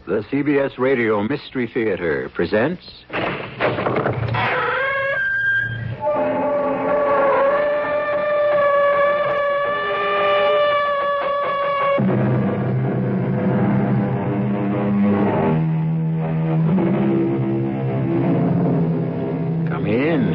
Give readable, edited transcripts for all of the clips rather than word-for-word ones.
The CBS Radio Mystery Theater presents... Come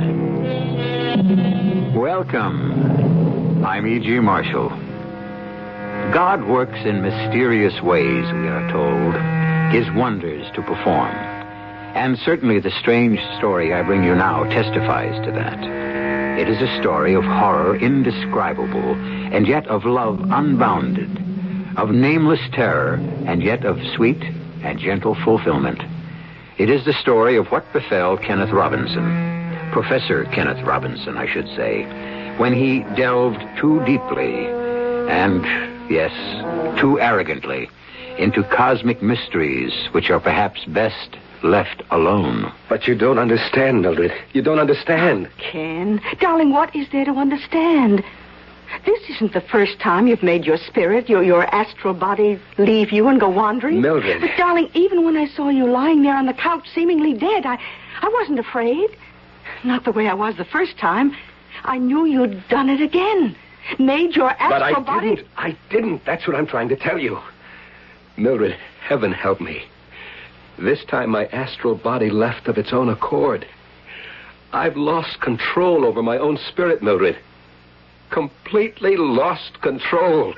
in. Welcome. I'm E.G. Marshall. God works in mysterious ways, we are told. His wonders to perform. And certainly the strange story I bring you now testifies to that. It is a story of horror indescribable, and yet of love unbounded, of nameless terror, and yet of sweet and gentle fulfillment. It is the story of what befell Kenneth Robinson, Professor Kenneth Robinson, I should say, when he delved too deeply and, yes, too arrogantly into cosmic mysteries which are perhaps best left alone. But you don't understand, Mildred. You don't understand. Ken, darling, what is there to understand? This isn't the first time you've made your spirit, your astral body, leave you and go wandering. Mildred. But, darling, even when I saw you lying there on the couch seemingly dead, I wasn't afraid. Not the way I was the first time. I knew you'd done it again. Made your astral body... But I didn't. That's what I'm trying to tell you. Mildred, heaven help me. This time my astral body left of its own accord. I've lost control over my own spirit, Mildred. Completely lost control.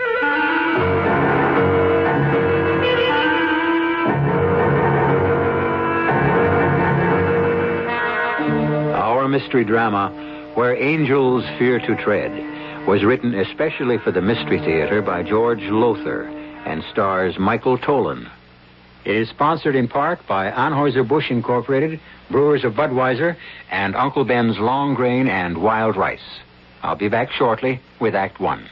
Our mystery drama, Where Angels Fear to Tread, was written especially for the Mystery Theater by George Lothar and stars Michael Tolan. It is sponsored in part by Anheuser-Busch Incorporated, Brewers of Budweiser, and Uncle Ben's Long Grain and Wild Rice. I'll be back shortly with Act One.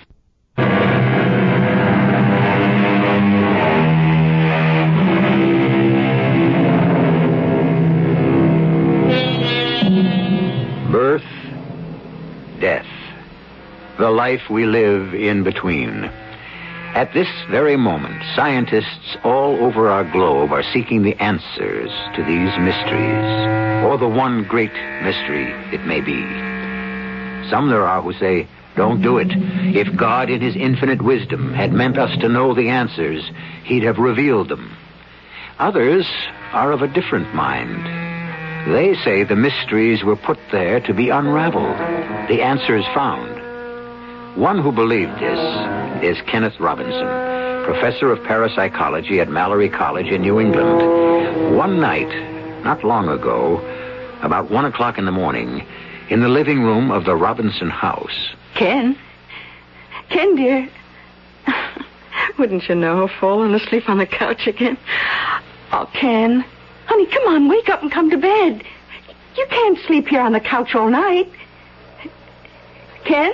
Birth, death, the life we live in between. At this very moment, scientists all over our globe are seeking the answers to these mysteries, or the one great mystery it may be. Some there are who say, don't do it. If God in his infinite wisdom had meant us to know the answers, he'd have revealed them. Others are of a different mind. They say the mysteries were put there to be unraveled, the answers found. One who believed this is Kenneth Robinson, professor of parapsychology at Mallory College in New England. One night, not long ago, about 1 o'clock in the morning, in the living room of the Robinson house. Ken, dear, wouldn't you know, fallen asleep on the couch again? Oh, Ken, honey, come on, wake up and come to bed. You can't sleep here on the couch all night. Ken?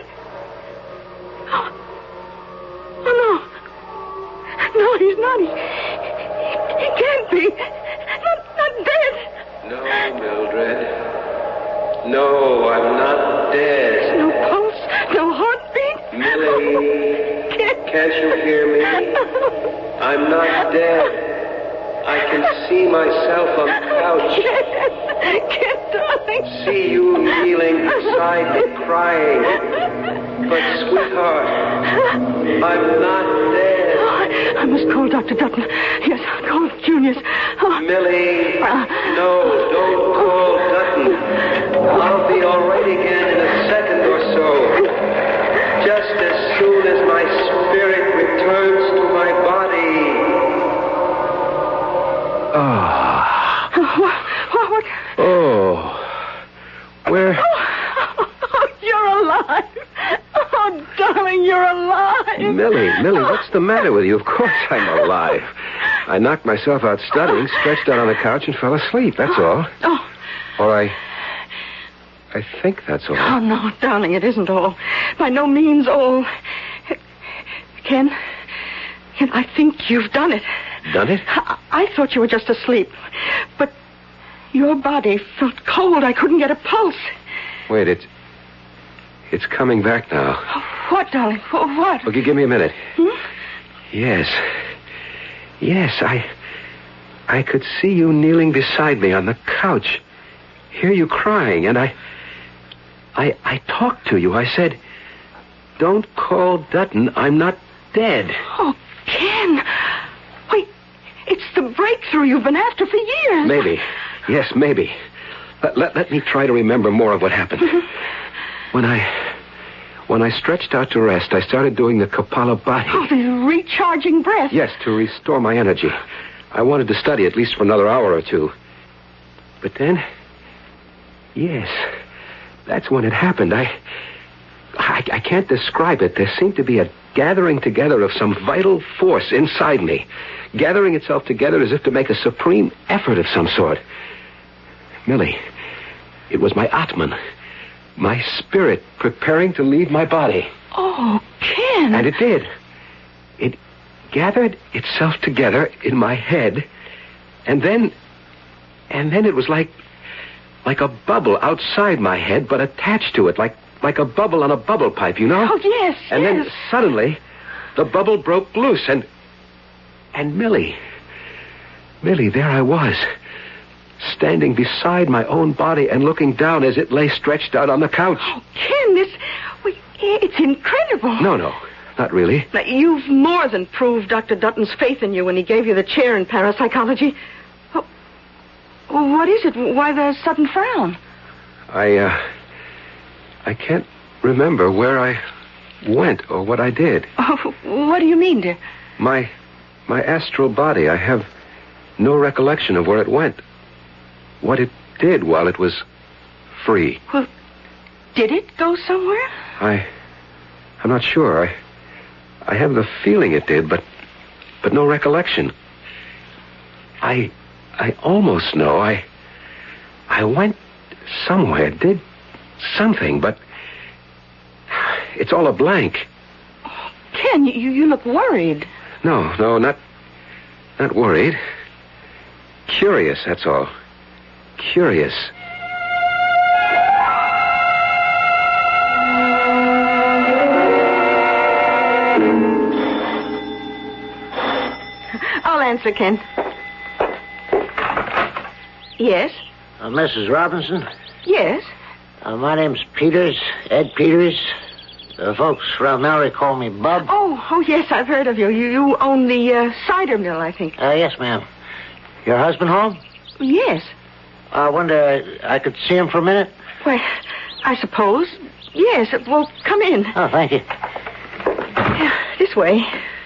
Oh, no. No, he's not. He can't be. Not dead. No, Mildred. No, I'm not dead. No pulse, no heartbeat. Millie, can't you hear me? I'm not dead. I can see myself on the couch. Ken, darling. See you kneeling beside me crying. But, sweetheart, I'm not dead. Oh, I must call Dr. Dutton. Yes, call Junius. Oh. Millie, no, don't call Dutton. I'll be all right again in a second or so. Just as soon as my spirit returns to my body. What? Oh. Where? Oh, you're alive. Oh, darling, you're alive. Millie, what's the matter with you? Of course I'm alive. I knocked myself out studying, stretched out on the couch, and fell asleep. That's all. Oh. Or I think that's all. Oh, no, darling, it isn't all. By no means all. Ken, I think you've done it. Done it? I thought you were just asleep. But your body felt cold. I couldn't get a pulse. Wait, it's coming back now. What, darling? What? Okay, give me a minute. Hmm? Yes, I could see you kneeling beside me on the couch, hear you crying, and I talked to you. I said, "Don't call Dutton. I'm not dead." Oh, Ken. Wait, it's the breakthrough you've been after for years. Maybe. Yes, maybe. Let me try to remember more of what happened. When I stretched out to rest, I started doing the Kapalabhati. Oh, the recharging breath. Yes, to restore my energy. I wanted to study at least for another hour or two. But then, yes, that's when it happened. I can't describe it. There seemed to be a gathering together of some vital force inside me, gathering itself together as if to make a supreme effort of some sort. Millie, it was my Atman, my spirit preparing to leave my body. Oh, Ken. And it did. It gathered itself together in my head, and then it was like a bubble outside my head, but attached to it, like a bubble on a bubble pipe, you know? Oh, yes, And then suddenly, the bubble broke loose, and Millie, there I was, standing beside my own body and looking down as it lay stretched out on the couch. Oh, Ken, it's incredible. No, not really. Now, you've more than proved Dr. Dutton's faith in you when he gave you the chair in parapsychology. Oh, what is it? Why the sudden frown? I can't remember where I went or what I did. Oh, what do you mean, dear? My astral body, I have no recollection of where it went. What it did while it was free. Well, did it go somewhere? I'm not sure. I have the feeling it did, but no recollection. I almost know I went somewhere, did something, but it's all a blank. Oh, Ken, you look worried. No, not worried. Curious, that's all. Curious. I'll answer, Ken. Yes? Mrs. Robinson? Yes? My name's Peters, Ed Peters. Folks around Mallory call me Bub. Oh, yes, I've heard of you. You own the cider mill, I think. Yes, ma'am. Your husband home? Yes. I wonder I could see him for a minute? Well, I suppose. Yes. Well, come in. Oh, thank you. This way.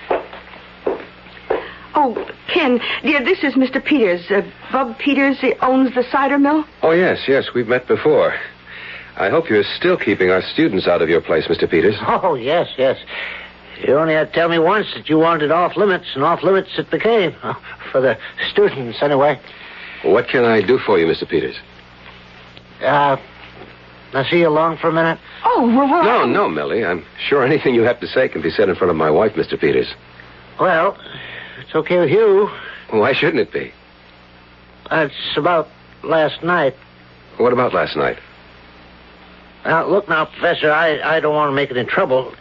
Oh, Ken, dear, this is Mr. Peters. Bub Peters, he owns the cider mill. Oh, yes, we've met before. I hope you're still keeping our students out of your place, Mr. Peters. Oh, yes. You only had to tell me once that you wanted off limits, and off limits it became. For the students, anyway. What can I do for you, Mr. Peters? I'll see you along for a minute. Oh, well... No, Millie. I'm sure anything you have to say can be said in front of my wife, Mr. Peters. Well, it's okay with you. Why shouldn't it be? It's about last night. What about last night? Now, look now, Professor, I don't want to make it in trouble.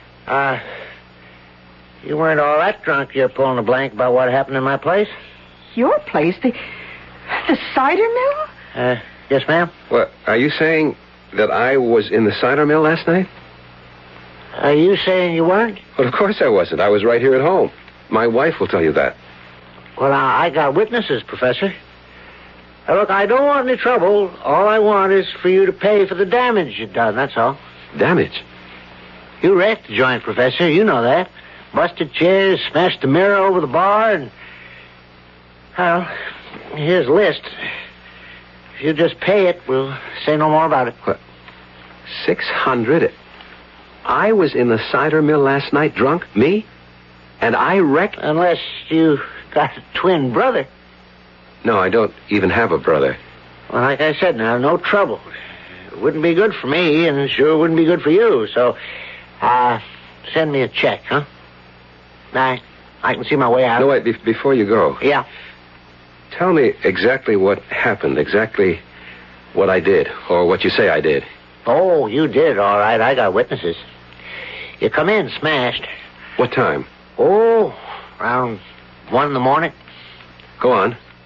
You weren't all that drunk you're pulling a blank about what happened in my place? Your place? The cider mill? Yes, ma'am. What, are you saying that I was in the cider mill last night? Are you saying you weren't? Well, of course I wasn't. I was right here at home. My wife will tell you that. Well, I got witnesses, Professor. Now, look, I don't want any trouble. All I want is for you to pay for the damage you've done, that's all. Damage? You wrecked the joint, Professor. You know that. Busted chairs, smashed the mirror over the bar, and... Well, here's a list. If you just pay it, we'll say no more about it. What? $600? I was in the cider mill last night drunk? Me? And I wrecked... Unless you got a twin brother. No, I don't even have a brother. Well, like I said now, no trouble. It wouldn't be good for me, and it sure wouldn't be good for you, so... send me a check, huh? I can see my way out. No, wait, before you go... Yeah? Tell me exactly what happened, exactly what I did, or what you say I did. Oh, you did, all right. I got witnesses. You come in smashed. What time? Oh, around 1 in the morning. Go on.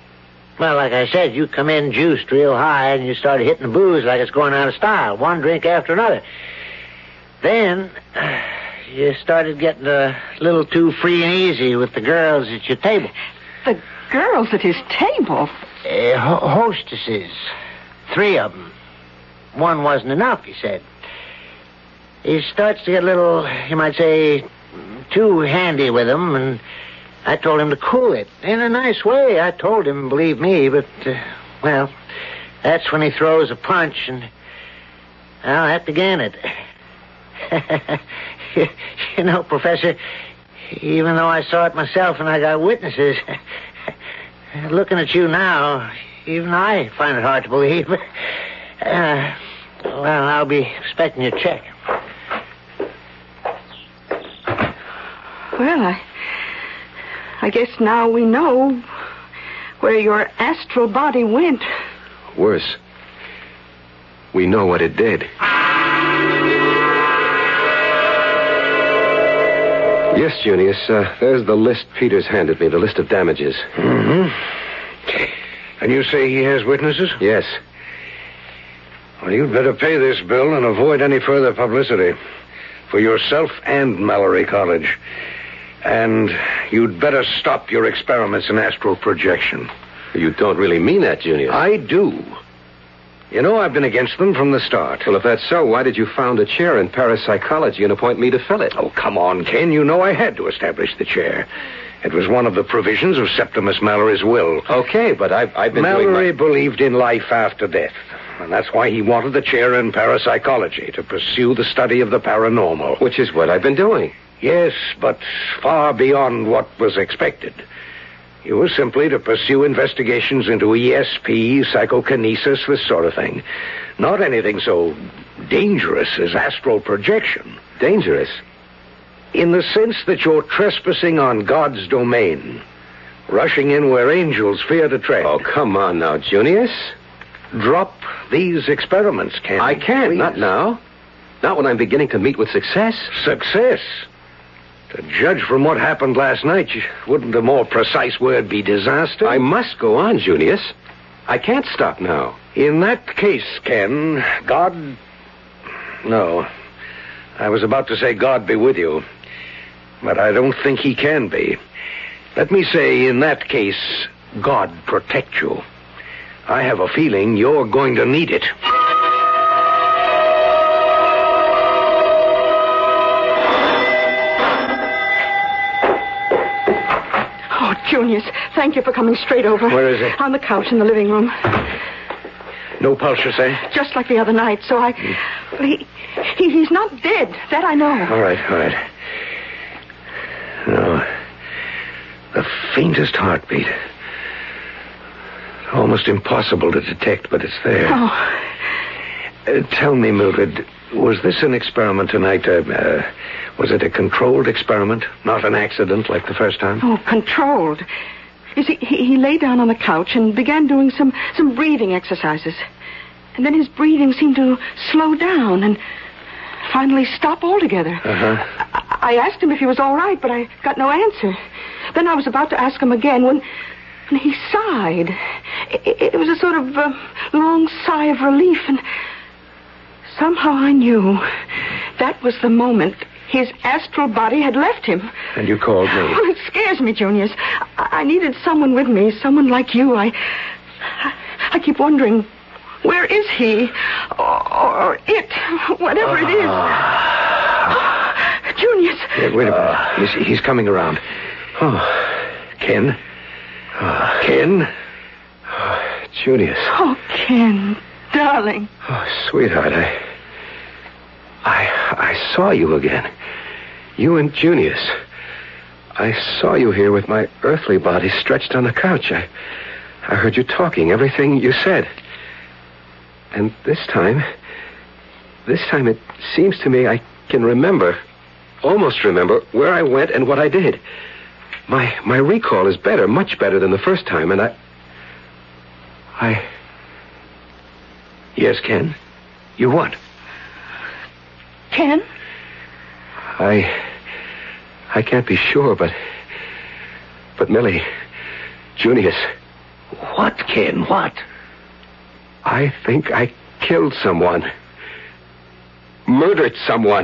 Well, like I said, you come in juiced real high and you started hitting the booze like it's going out of style, one drink after another. Then you started getting a little too free and easy with the girls at your table. The girls at his table? Hostesses. 3 of them. One wasn't enough, he said. He starts to get a little, you might say, too handy with them, and I told him to cool it. In a nice way, I told him, believe me, but, well, that's when he throws a punch, and, well, that began it. You know, Professor, even though I saw it myself and I got witnesses, looking at you now, even I find it hard to believe. Well, I'll be expecting your check. Well, I guess now we know where your astral body went. Worse, we know what it did. Yes, Junius, there's the list Peters handed me, the list of damages. Mm-hmm. And you say he has witnesses? Yes. Well, you'd better pay this bill and avoid any further publicity. For yourself and Mallory College. And you'd better stop your experiments in astral projection. You don't really mean that, Junius. I do. You know, I've been against them from the start. Well, if that's so, why did you found a chair in parapsychology and appoint me to fill it? Oh, come on, Ken. You know I had to establish the chair. It was one of the provisions of Septimus Mallory's will. Okay, but I've been Mallory believed in life after death. And that's why he wanted the chair in parapsychology, to pursue the study of the paranormal. Which is what I've been doing. Yes, but far beyond what was expected. He was simply to pursue investigations into ESP, psychokinesis, this sort of thing. Not anything so dangerous as astral projection. Dangerous? In the sense that you're trespassing on God's domain. Rushing in where angels fear to tread. Oh, come on now, Junius. Drop these experiments, Ken. I can't, please. Not now. Not when I'm beginning to meet with success. Success? To judge from what happened last night, wouldn't a more precise word be disaster? I must go on, Junius. I can't stop now. In that case, Ken, God... No. I was about to say God be with you. But I don't think he can be. Let me say, in that case, God protect you. I have a feeling you're going to need it. Oh, Junius, thank you for coming straight over. Where is he? On the couch in the living room. No pulse, you say? Just like the other night, so I... Well, he's not dead. That I know. All right. No. The faintest heartbeat. Almost impossible to detect, but it's there. Oh. Tell me, Mildred, was this an experiment tonight? Was it a controlled experiment? Not an accident like the first time? Oh, controlled. You see, he lay down on the couch and began doing some breathing exercises. And then his breathing seemed to slow down and finally stop altogether. Uh-huh. I asked him if he was all right, but I got no answer. Then I was about to ask him again when he sighed. It was a sort of long sigh of relief, and somehow I knew that was the moment his astral body had left him. And you called me? Well, it scares me, Junius. I needed someone with me, someone like you. I keep wondering, where is he? Or it, whatever it is. Junius. Yeah, wait a minute. He's coming around. Oh, Ken. Ken? Junius. Oh, Ken, darling. Oh, sweetheart, I saw you again. You and Junius. I saw you here with my earthly body stretched on the couch. I heard you talking, everything you said. And this time it seems to me I can remember, almost remember, where I went and what I did. My recall is better, much better than the first time, and I... Yes, Ken? You what? Ken? I can't be sure, but Millie, Junius, What, Ken? What? I think I killed someone. Murdered someone.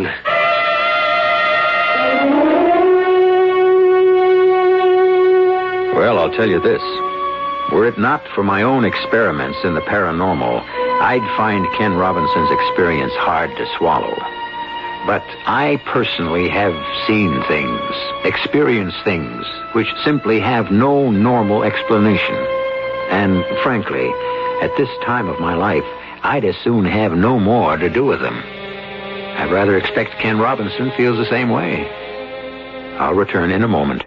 Well, I'll tell you this. Were it not for my own experiments in the paranormal, I'd find Ken Robinson's experience hard to swallow. But I personally have seen things, experienced things, which simply have no normal explanation. And frankly, at this time of my life, I'd as soon have no more to do with them. I'd rather expect Ken Robinson feels the same way. I'll return in a moment.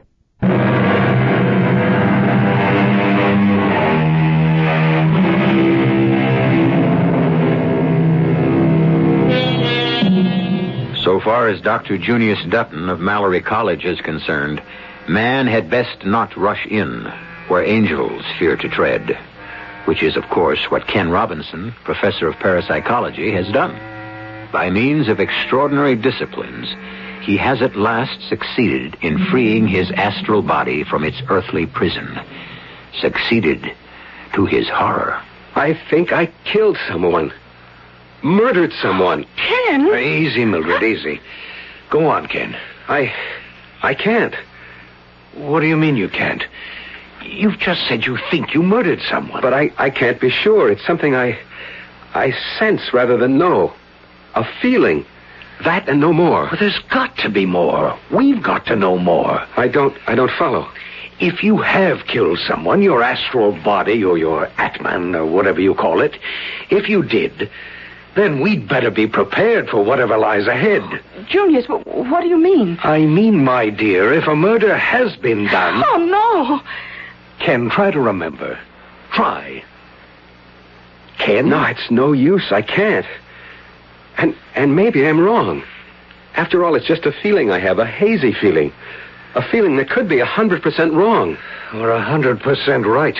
So far as Dr. Junius Dutton of Mallory College is concerned, man had best not rush in where angels fear to tread, which is, of course, what Ken Robinson, professor of parapsychology, has done. By means of extraordinary disciplines, he has at last succeeded in freeing his astral body from its earthly prison. Succeeded to his horror. I think I killed someone. Murdered someone. Ken? Easy, Mildred, easy. Go on, Ken. I can't. What do you mean you can't? You've just said you think you murdered someone. But I can't be sure. It's something I sense rather than know. A feeling. That and no more. Well, there's got to be more. We've got to know more. I don't follow. If you have killed someone, your astral body or your Atman or whatever you call it, if you did, then we'd better be prepared for whatever lies ahead. Junius, what do you mean? I mean, my dear, if a murder has been done... Oh, no. Ken, try to remember. Try. Ken? No, it's no use. I can't. And maybe I'm wrong. After all, it's just a feeling I have, a hazy feeling. A feeling that could be 100% wrong. Or 100% right.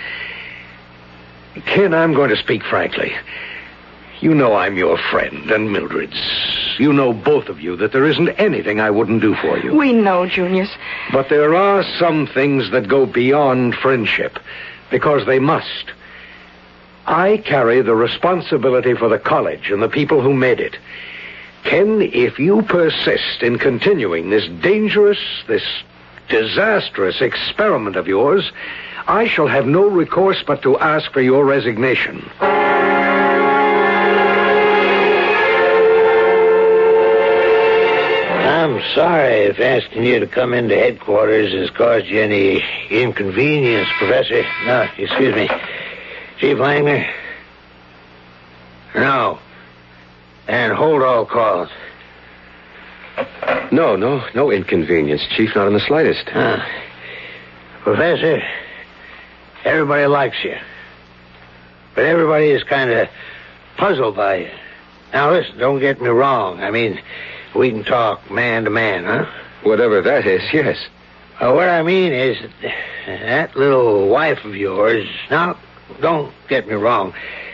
Ken, I'm going to speak frankly. You know I'm your friend and Mildred's. You know, both of you, that there isn't anything I wouldn't do for you. We know, Junius. But there are some things that go beyond friendship, because they must. I carry the responsibility for the college and the people who made it. Ken, if you persist in continuing this dangerous, this disastrous experiment of yours, I shall have no recourse but to ask for your resignation. I'm sorry if asking you to come into headquarters has caused you any inconvenience, Professor. No, excuse me. Chief Langner? No. And hold all calls. No inconvenience, Chief, not in the slightest. Professor, everybody likes you. But everybody is kind of puzzled by you. Now, listen, don't get me wrong. I mean, we can talk man to man, huh? Whatever that is, yes. What I mean is that little wife of yours... Now, don't get me wrong.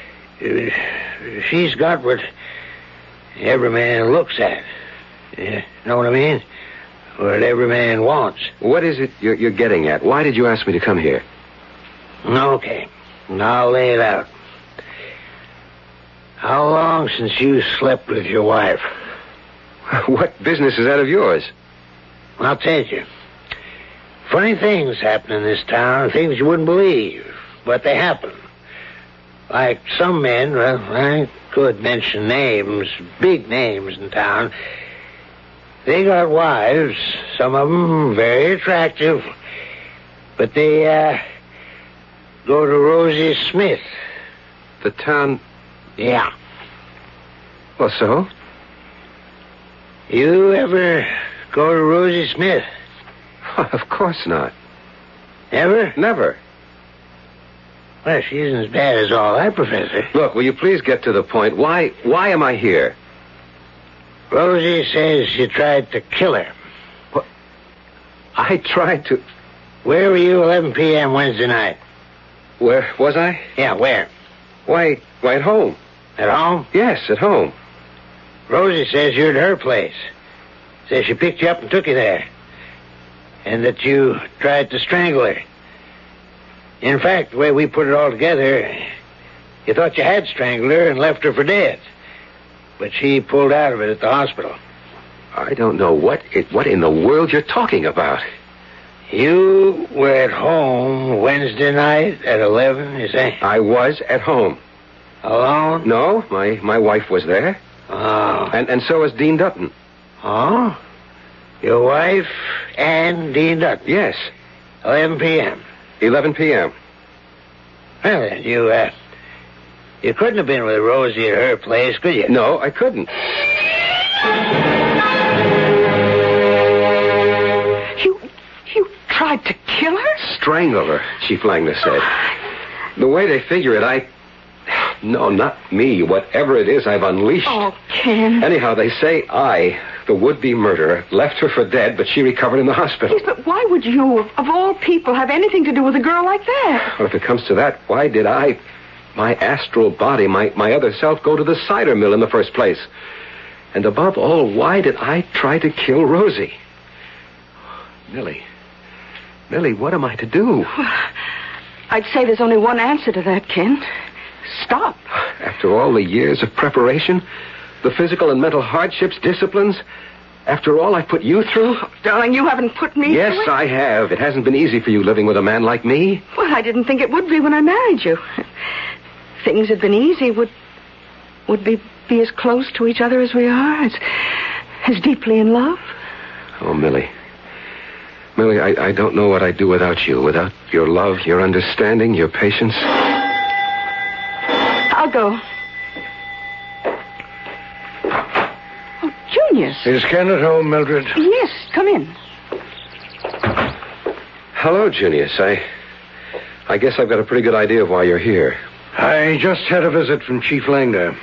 She's got what every man looks at. You know what I mean? What every man wants. What is it you're getting at? Why did you ask me to come here? Okay. I'll lay it out. How long since you slept with your wife? What business is that of yours? I'll tell you. Funny things happen in this town, things you wouldn't believe, but they happen. Like some men, well, I could mention names, big names in town. They got wives, some of them very attractive, but they, go to Rosie Smith. The town... Yeah. Well, so? You ever go to Rosie Smith? Of course not. Never? Never. Well, she isn't as bad as all that, Professor. Look, will you please get to the point? Why am I here? Rosie says you tried to kill her. What? I tried to... Where were you 11 p.m. Wednesday night? Where was I? Yeah, where? Why, at home. At home? Yes, at home. Rosie says you're at her place. Says she picked you up and took you there. And that you tried to strangle her. In fact, the way we put it all together, you thought you had strangled her and left her for dead. But she pulled out of it at the hospital. I don't know what in the world you're talking about. You were at home Wednesday night at 11, you say? I was at home. Alone? No, my wife was there. Oh. And so was Dean Dutton. Oh? Your wife and Dean Dutton? Yes. 11 p.m. 11 p.m. Well, then, you couldn't have been with Rosie at her place, could you? No, I couldn't. You tried to kill her? Strangle her, Chief Langner said. The way they figure it, No, not me. Whatever it is I've unleashed. Oh, Ken. Anyhow, they say the would-be murderer, left her for dead, but she recovered in the hospital. Yes, but why would you, of all people, have anything to do with a girl like that? Well, if it comes to that, why did my astral body, my other self, go to the cider mill in the first place? And above all, why did I try to kill Rosie? Millie, what am I to do? I'd say there's only one answer to that, Ken. Stop. After all the years of preparation, the physical and mental hardships, disciplines, after all I put you through? Oh, darling, you haven't put me Yes, through it. I have. It hasn't been easy for you living with a man like me. Well, I didn't think it would be when I married you. Things had been easy, would be as close to each other as we are, as deeply in love. Oh, Millie, I don't know what I'd do without you, without your love, your understanding, your patience. I'll go. Oh, Junius. Is Ken at home, Mildred? Yes, come in. Hello, Junius. I guess I've got a pretty good idea of why you're here. I just had a visit from Chief Langner.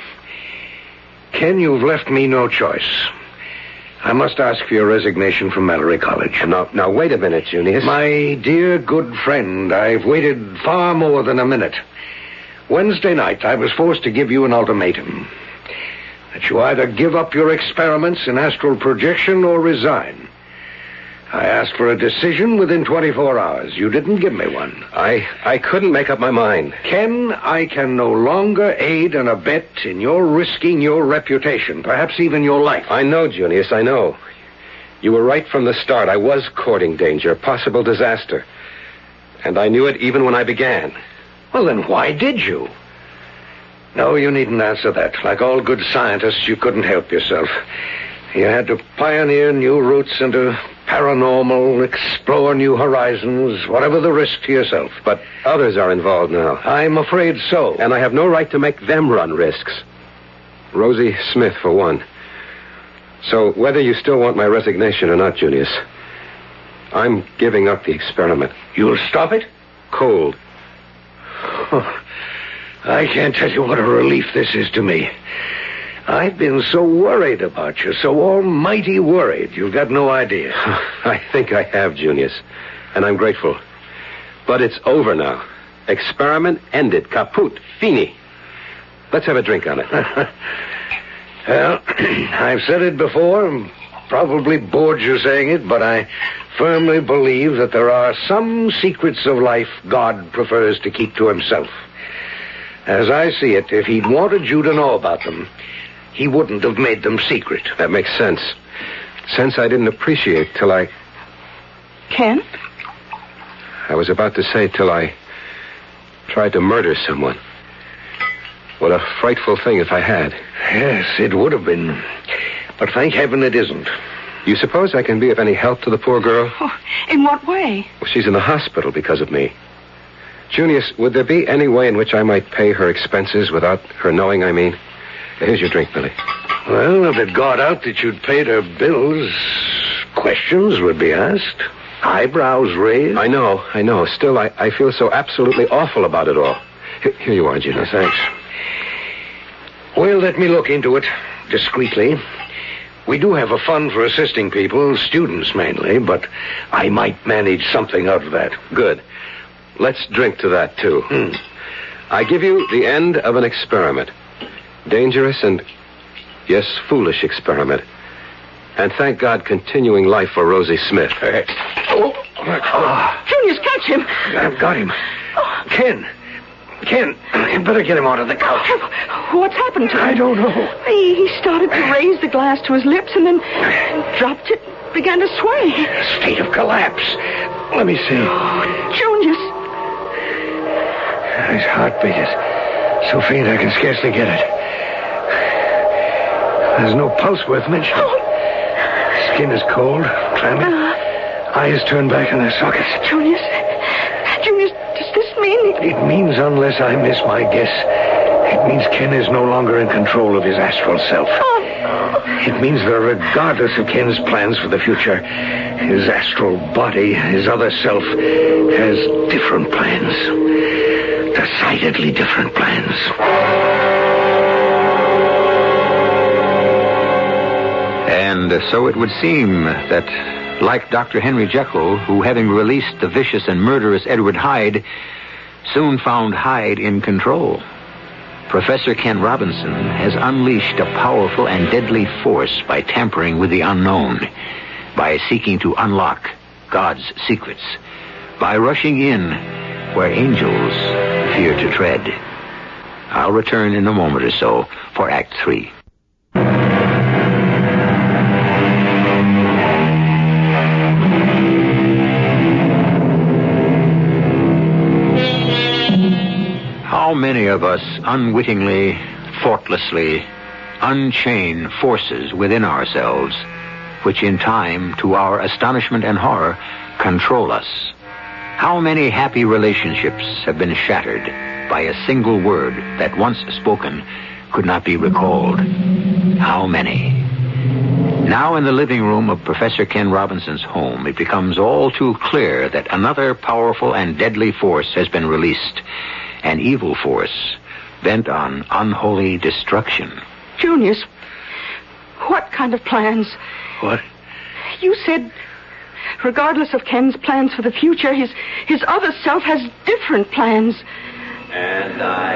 Ken, you've left me no choice. I must ask for your resignation from Mallory College. Now, wait a minute, Junius. My dear good friend, I've waited far more than a minute. Wednesday night, I was forced to give you an ultimatum. That you either give up your experiments in astral projection or resign. I asked for a decision within 24 hours. You didn't give me one. I couldn't make up my mind. Ken, I can no longer aid and abet in your risking your reputation, perhaps even your life. I know, Junius, I know. You were right from the start. I was courting danger, possible disaster. And I knew it even when I began. Well, then why did you? No, you needn't answer that. Like all good scientists, you couldn't help yourself. You had to pioneer new routes into paranormal, explore new horizons, whatever the risk to yourself. But others are involved now. I'm afraid so. And I have no right to make them run risks. Rosie Smith, for one. So whether you still want my resignation or not, Junius, I'm giving up the experiment. You'll stop it? Cold. Oh, I can't tell you what a relief this is to me. I've been so worried about you, so almighty worried. You've got no idea. I think I have, Junius, and I'm grateful. But it's over now. Experiment ended. Kaput. Fini. Let's have a drink on it. Well, I've said it before, and probably bored you saying it, but I firmly believe that there are some secrets of life God prefers to keep to himself. As I see it, if he'd wanted you to know about them, he wouldn't have made them secret. That makes sense. Sense I didn't appreciate till I... Ken? I was about to say till I tried to murder someone. What a frightful thing if I had. Yes, it would have been. But thank heaven it isn't. You suppose I can be of any help to the poor girl? Oh, in what way? Well, she's in the hospital because of me. Junius, would there be any way in which I might pay her expenses without her knowing, I mean? Here's your drink, Billy. Well, if it got out that you'd paid her bills, questions would be asked. Eyebrows raised. I know. Still, I feel so absolutely awful about it all. Here you are, Junius. Thanks. Well, let me look into it discreetly. We do have a fund for assisting people, students mainly, but I might manage something out of that. Good. Let's drink to that, too. I give you the end of an experiment. Dangerous and, yes, foolish experiment. And thank God, continuing life for Rosie Smith. Junius, catch him. I've got him. Oh. Ken, you better get him out of the couch. What's happened to him? I don't know. He started to raise the glass to his lips and then dropped it, began to sway. State of collapse. Let me see. Junius. His heartbeat is so faint I can scarcely get it. There's no pulse worth mentioning. Skin is cold, clammy. Eyes turned back in their sockets. Junius, does this mean... It means, unless I miss my guess, it means Ken is no longer in control of his astral self. It means that regardless of Ken's plans for the future, his astral body, his other self, has different plans. Decidedly different plans. And so it would seem that, like Dr. Henry Jekyll, who, having released the vicious and murderous Edward Hyde, soon found Hyde in control, Professor Ken Robinson has unleashed a powerful and deadly force by tampering with the unknown, by seeking to unlock God's secrets, by rushing in where angels fear to tread. I'll return in a moment or so for Act 3. How many of us unwittingly, thoughtlessly, unchain forces within ourselves, which in time, to our astonishment and horror, control us? How many happy relationships have been shattered by a single word that, once spoken, could not be recalled? How many? Now, in the living room of Professor Ken Robinson's home, it becomes all too clear that another powerful and deadly force has been released. An evil force bent on unholy destruction. Junius, what kind of plans? What? You said, regardless of Ken's plans for the future, his other self has different plans. And I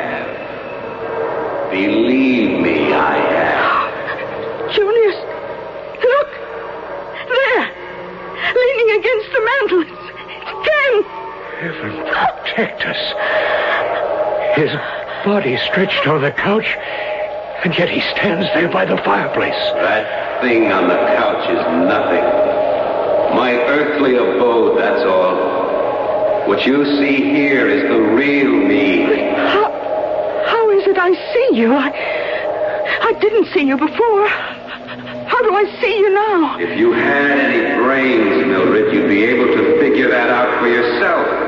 have. Believe me, I have. Junius, look! There! Leaning against the mantel. It's Ken! Heaven protect us. His body stretched on the couch, and yet he stands there by the fireplace. That thing on the couch is nothing. My earthly abode, that's all. What you see here is the real me. How is it I see you? I didn't see you before. How do I see you now? If you had any brains, Mildred, you'd be able to figure that out for yourself.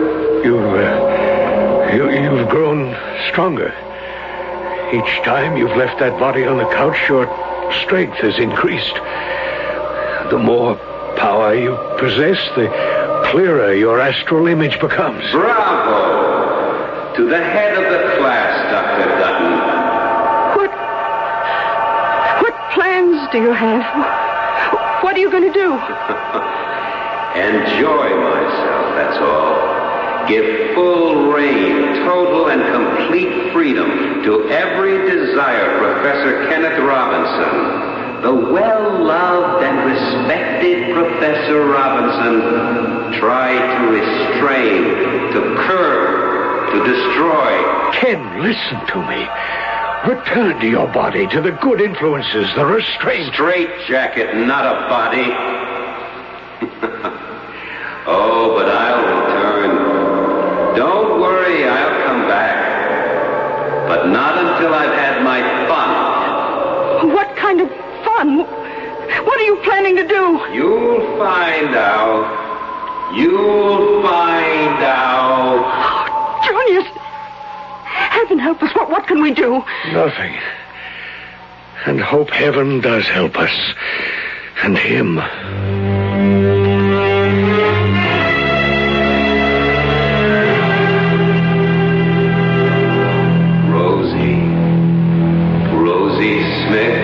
You've grown stronger. Each time you've left that body on the couch, your strength has increased. The more power you possess, the clearer your astral image becomes. Bravo! To the head of the class, Dr. Dutton. What plans do you have? What are you going to do? Enjoy myself, that's all. Give full reign, total and complete freedom to every desire, Professor Kenneth Robinson. The well-loved and respected Professor Robinson tried to restrain, to curb, to destroy. Ken, listen to me. Return to your body, to the good influences, the restraint. Straight jacket, not a body. Oh, but I'll return. Don't worry, I'll come back. But not until I've had my fun. What kind of fun? What are you planning to do? You'll find out. You'll find out. Oh, Junius. Heaven help us. What can we do? Nothing. And hope heaven does help us. And him. Rosie Smith.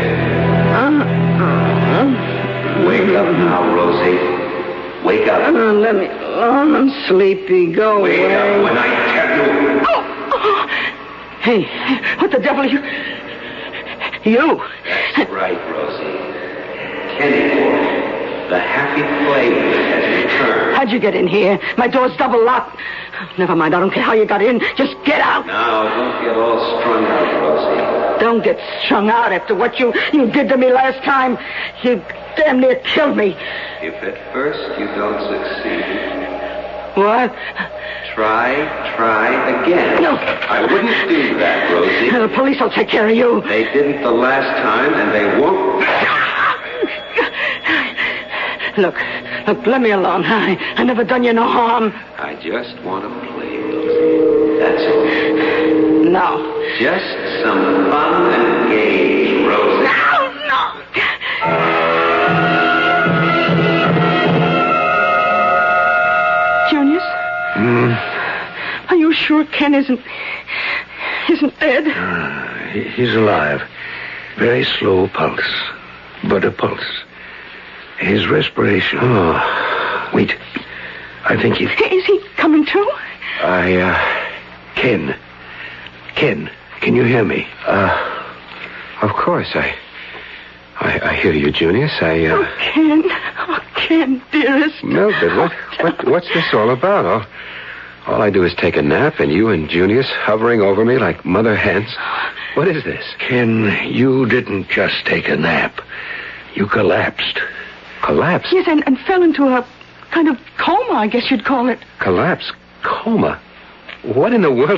Wake up now, Rosie. Wake up. Let me alone. I'm sleepy. Go Wake away. up when I tell you. Oh. Hey, what the devil are you? You. That's right, Rosie. Kennyport. The happy flavor has returned. How'd you get in here? My door's double locked. Never mind, I don't care how you got in. Just get out. Now, don't get all strung out, Rosie. Don't get strung out after what you did to me last time. You damn near killed me. If at first you don't succeed, What? try again. No. I wouldn't do that, Rosie. The police will take care of you. They didn't the last time, and they won't. Look, let me alone. I never done you no harm. I just want to play, Rosie. That's all. No. Just some fun and games, Rosie. No. Junius? Are you sure Ken isn't dead? He's alive. Very slow pulse, but a pulse. His respiration. Oh, wait. I think he... Is he coming to? Ken, can you hear me? Of course, I hear you, Junius. Oh, Ken, dearest. Mildred, what's this all about? All I do is take a nap, and you and Junius hovering over me like mother hens. What is this? Ken, you didn't just take a nap. You collapsed. Collapse? Yes, and fell into a kind of coma, I guess you'd call it. Collapse? Coma? What in the world?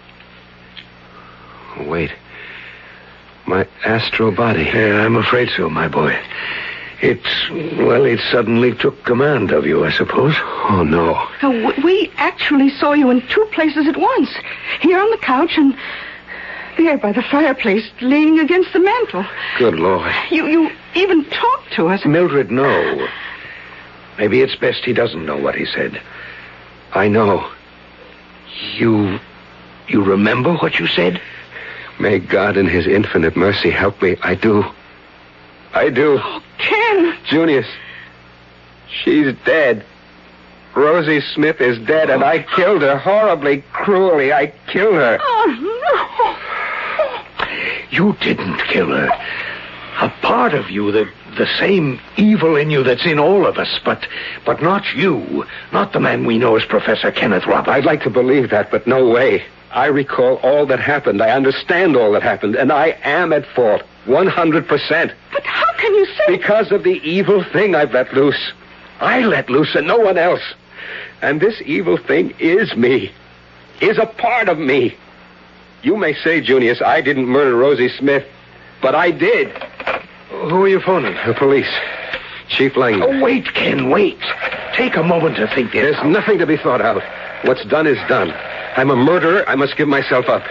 Wait. My astral body. Yeah, I'm afraid so, my boy. It suddenly took command of you, I suppose. Oh, no. We actually saw you in two places at once. Here on the couch and there by the fireplace, leaning against the mantel. Good Lord. You even talked to us. Mildred, no. Maybe it's best he doesn't know what he said. I know. You remember what you said? May God in his infinite mercy help me. I do. Oh, Ken. Junius, she's dead. Rosie Smith is dead, and I killed her horribly, cruelly. I killed her. Oh, You didn't kill her. A part of you, the same evil in you that's in all of us, but not you. Not the man we know as Professor Kenneth Roberts. I'd like to believe that, but no way. I recall all that happened. I understand all that happened, and I am at fault. 100%. But how can you say... Because of the evil thing I've let loose. I let loose and no one else. And this evil thing is me. Is a part of me. You may say, Junius, I didn't murder Rosie Smith, but I did. Who are you phoning? The police. Chief Langdon. Oh, wait, Ken, wait. Take a moment to think this There's out. nothing to be thought out. What's done is done. I'm a murderer. I must give myself up.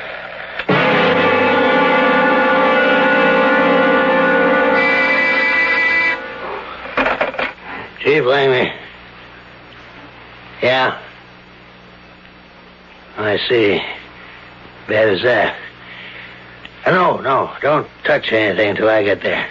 Chief Langley. Yeah. I see. Bad as that. No, don't touch anything until I get there.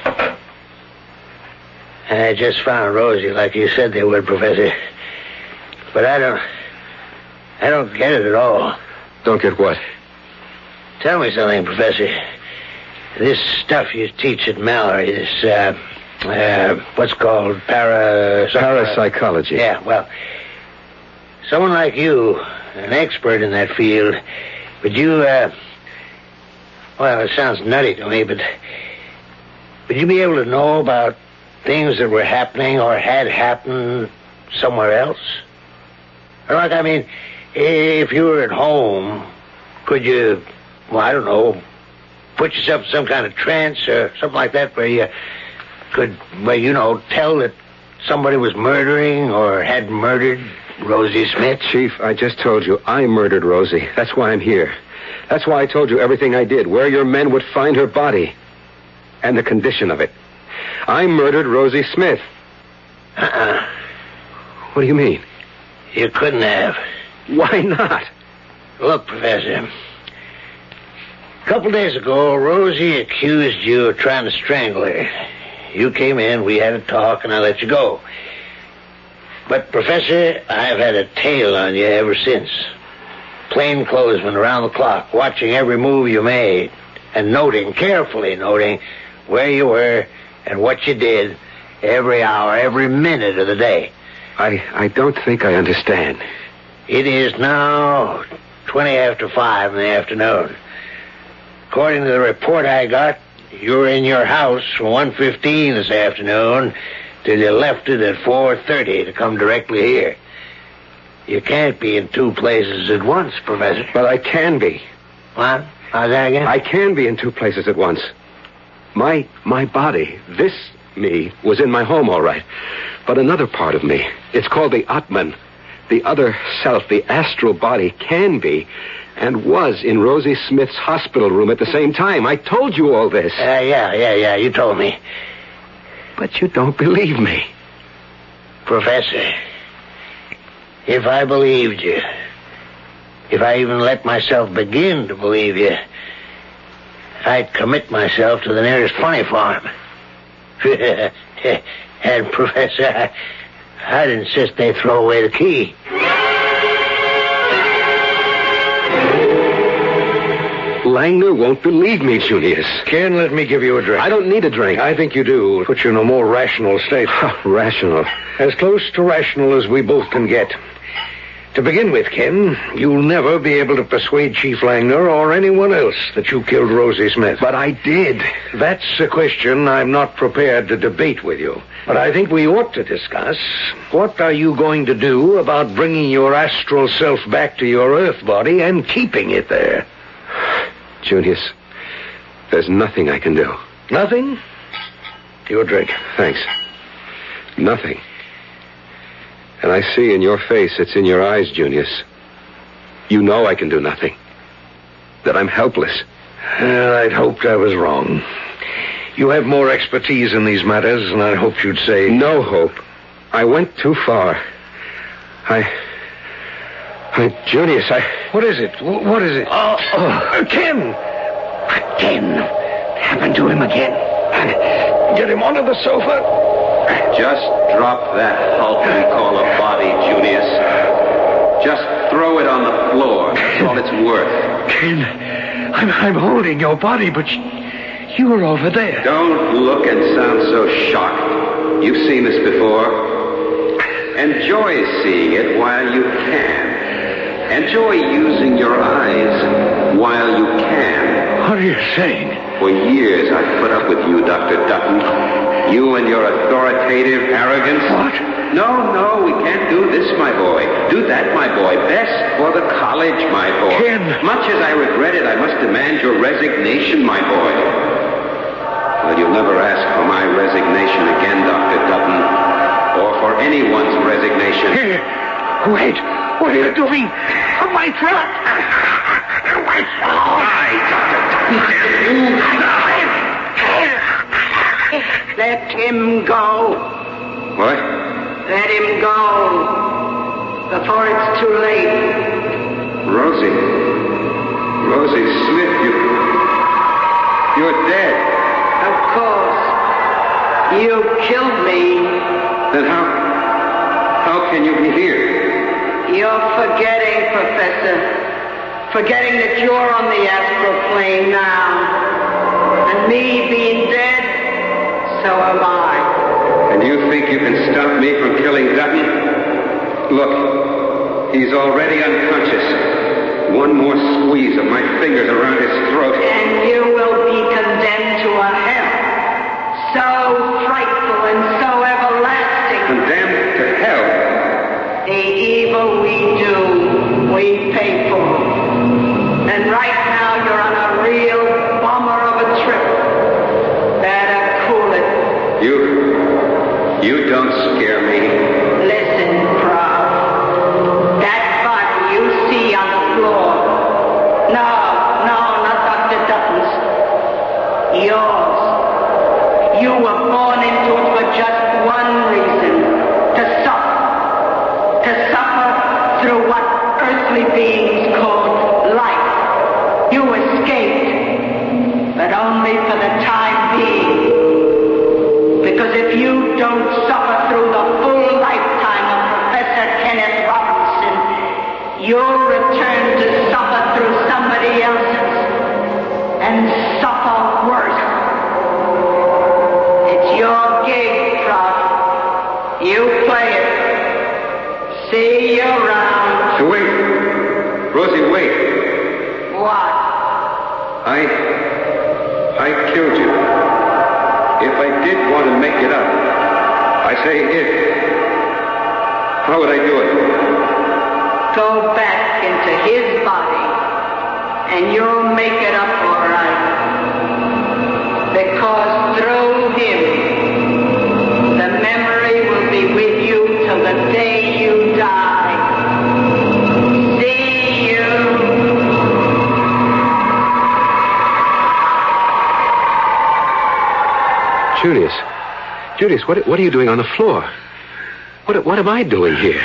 I just found Rosie like you said they would, Professor. But I don't get it at all. Don't get what? Tell me something, Professor. This stuff you teach at Mallory, this, what's called parapsychology. Yeah, well, someone like you, an expert in that field, would you, well, it sounds nutty to me, but would you be able to know about things that were happening or had happened somewhere else? Or like, I mean, if you were at home, could you, well, I don't know, put yourself in some kind of trance or something like that where you could, well, you know, tell that somebody was murdering or had murdered Rosie Smith? Chief, I just told you I murdered Rosie. That's why I'm here. That's why I told you everything I did, where your men would find her body, and the condition of it. I murdered Rosie Smith. What do you mean? You couldn't have. Why not? Look, Professor, a couple days ago, Rosie accused you of trying to strangle her. You came in, we had a talk, and I let you go. But, Professor, I've had a tail on you ever since. Plainclothesman around the clock, watching every move you made, and carefully noting where you were and what you did, Every hour, every minute of the day. I don't think I understand. It is now 20 after 5 in the afternoon. According to the report I got, you were in your house from 1:15 this afternoon till you left it at 4:30 to come directly here. You can't be in two places at once, Professor. But I can be. What? How's that again? I can be in two places at once. My body, this me, was in my home, all right. But another part of me, it's called the Atman, the other self, the astral body, can be and was in Rosie Smith's hospital room at the same time. I told you all this. Yeah, you told me. But you don't believe me. Professor, if I believed you, if I even let myself begin to believe you, I'd commit myself to the nearest funny farm. And, Professor, I'd insist they throw away the key. Langner won't believe me, Junius. Ken, let me give you a drink. I don't need a drink. I think you do. Put you in a more rational state. Rational. As close to rational as we both can get. To begin with, Ken, you'll never be able to persuade Chief Langner or anyone else that you killed Rosie Smith. But I did. That's a question I'm not prepared to debate with you. But I think we ought to discuss. What are you going to do about bringing your astral self back to your Earth body and keeping it there? Junius, there's nothing I can do. Nothing? Your drink. Thanks. Nothing. And I see in your face, it's in your eyes, Junius. You know I can do nothing. That I'm helpless. I'd hoped I was wrong. You have more expertise in these matters, and I hoped you'd say... No hope. I went too far. Junius, What is it? What is it? Ken! Ken, happened to him again. Get him onto the sofa. Just drop that hulk we call a body, Junius. Just throw it on the floor. That's all it's worth. Ken, I'm holding your body, but you were over there. Don't look and sound so shocked. You've seen this before. Enjoy seeing it while you can. Enjoy using your eyes while you can. What are you saying? For years I've put up with you, Dr. Dutton. You and your authoritative arrogance. What? No, we can't do this, my boy. Do that, my boy. Best for the college, my boy. Ken! Much as I regret it, I must demand your resignation, my boy. Well, you'll never ask for my resignation again, Dr. Dutton. Or for anyone's resignation. Here. Wait. What are you doing? My throat! My throat! Let him go. What? Let him go. Before it's too late. Rosie Smith, you're dead. Of course. You killed me. Then how can you be here? You're forgetting, Professor. Forgetting that you're on the astral plane now. And me being dead, so am I. And you think you can stop me from killing Dutton? Look, he's already unconscious. One more squeeze of my fingers around his throat. And you will be condemned to a hell. So frightful and so everlasting. Condemned to hell? The evil we do, we pay for. And right now you're on a real bummer of a trip. Better cool it. You don't scare me. Listen, Prof. That body you see on the floor. No, not Dr. Dutton's. Yours. You were born into it for just one reason. To suffer. To suffer through what earthly being say if. How would I do it? Go back into his body, and you'll make it up all right. Because through him, the memory will be with you till the day you die. See you. Julius, what are you doing on the floor? What am I doing here?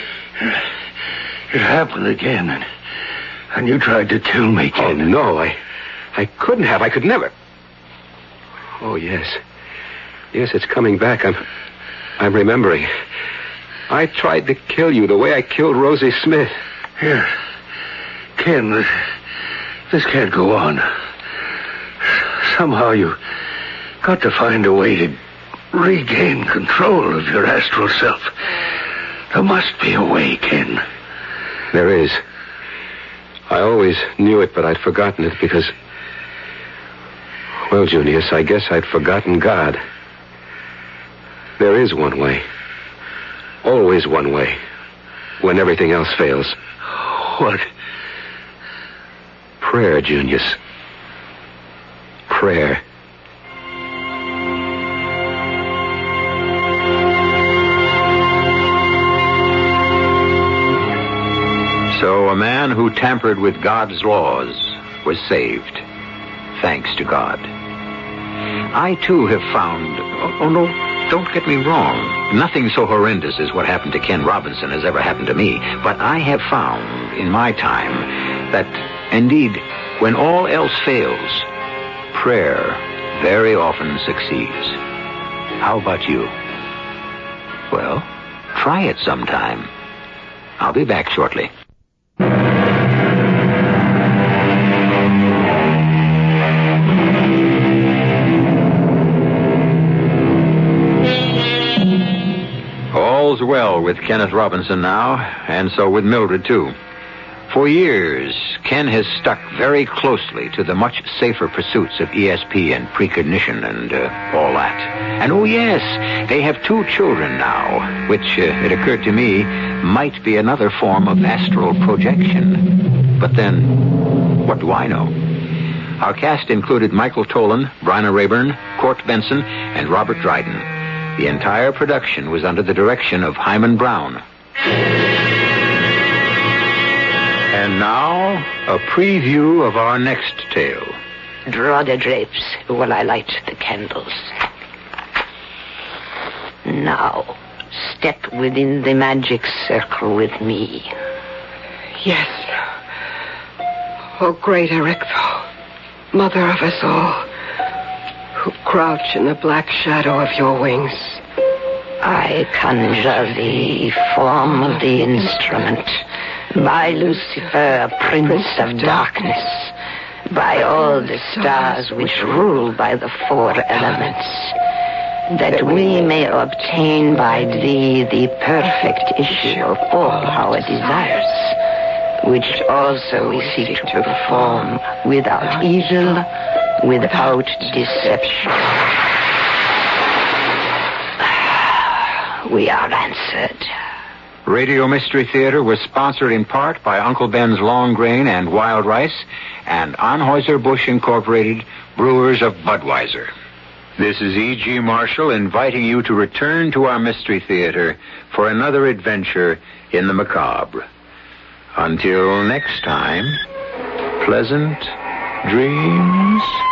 It happened again, and you tried to kill me, Ken. Oh, no, I couldn't have. I could never. Oh, yes. Yes, it's coming back. I'm remembering. I tried to kill you the way I killed Rosie Smith. Here. Ken, this can't go on. Somehow you got to find a way to regain control of your astral self. There must be a way, Ken. There is. I always knew it, but I'd forgotten it because... Well, Junius, I guess I'd forgotten God. There is one way. Always one way. When everything else fails. What? Prayer, Junius. Prayer. So a man who tampered with God's laws was saved, thanks to God. I, too, have found... Oh, no, don't get me wrong. Nothing so horrendous as what happened to Ken Robinson has ever happened to me. But I have found, in my time, that, indeed, when all else fails, prayer very often succeeds. How about you? Well, try it sometime. I'll be back shortly. All's well with Kenneth Robinson now, and so with Mildred, too. For years, Ken has stuck very closely to the much safer pursuits of ESP and precognition and all that. And oh yes, they have 2 children now, which, it occurred to me, might be another form of astral projection. But then, what do I know? Our cast included Michael Tolan, Bryna Rayburn, Court Benson, and Robert Dryden. The entire production was under the direction of Hyman Brown. And now, a preview of our next tale. Draw the drapes while I light the candles. Now, step within the magic circle with me. Yes. Oh, great Erichtho, mother of us all, who crouch in the black shadow of your wings. I conjure the form of the instrument, by Lucifer, Prince of Darkness, by all the stars which rule by the 4 elements, that we may obtain by thee the perfect issue of all our desires, which also we seek to perform without evil, without deception. We are answered. Radio Mystery Theater was sponsored in part by Uncle Ben's Long Grain and Wild Rice and Anheuser-Busch Incorporated, brewers of Budweiser. This is E.G. Marshall inviting you to return to our Mystery Theater for another adventure in the macabre. Until next time, pleasant dreams.